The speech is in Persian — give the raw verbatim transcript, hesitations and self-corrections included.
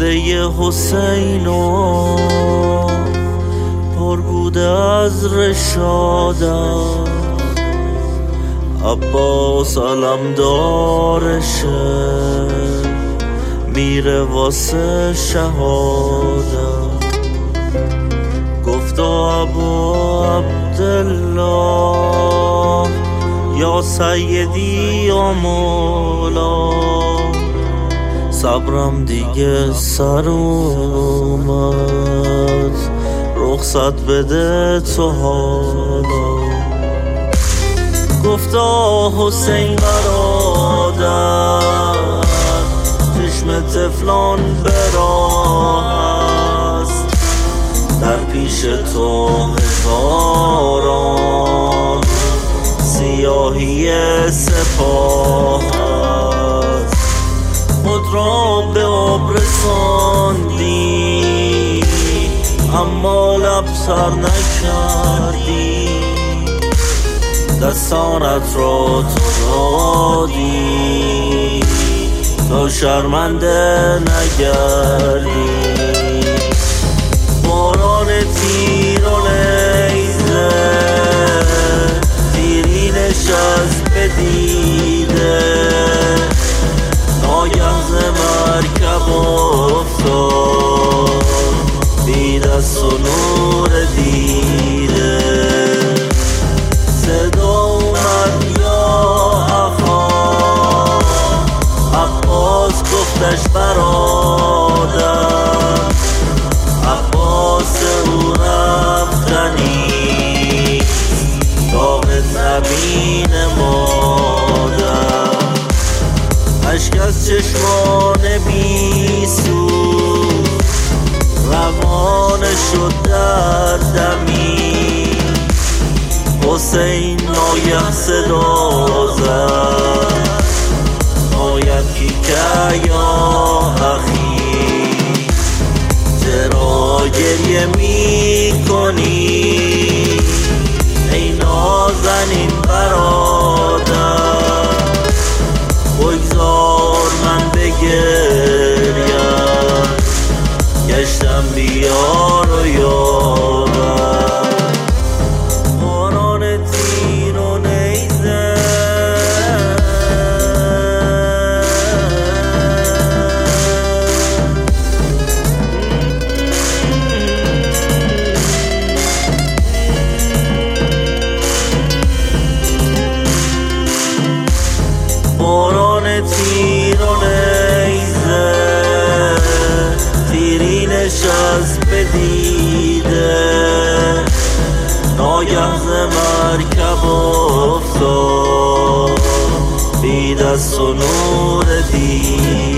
روزه حسینو پر بوده از رشادت، عباس علمدارشه میره واسه شهادت. گفتا ابو عبدالله یا سیدی یا مولا، صبرم دیگه سر اومد، رخصت بده تو حالا. گفتا حسین برادر چشم طفلان براه است، در پیش تو هزاران سیاهی سپاه است. خود را به آب رساندی اما لب سر نکردی، دستانت را تو دادی تا شرمنده نگردی. باران تیر و نیزه تیری نشست به دیده، ناگه ز مرکب افتاد بی دست و نور دیده. صدا اومد یا اخا، عباس گفتش برادر، عباس او رفتنی داغ زمین مادر. اشک از چشمان بیسو روانه شد در دمی، حسین ناگه صدا زد آید کی که یا اخی، چرا گریه می کنی ای نازنین برادر؟ بگذار من بگریم گشتم بیار و یاور. باران تیر و نیزه باران تیر و نیزه تیری نشست به دیده، ناگه ز مرکب افتاد بی دست و نور دیده.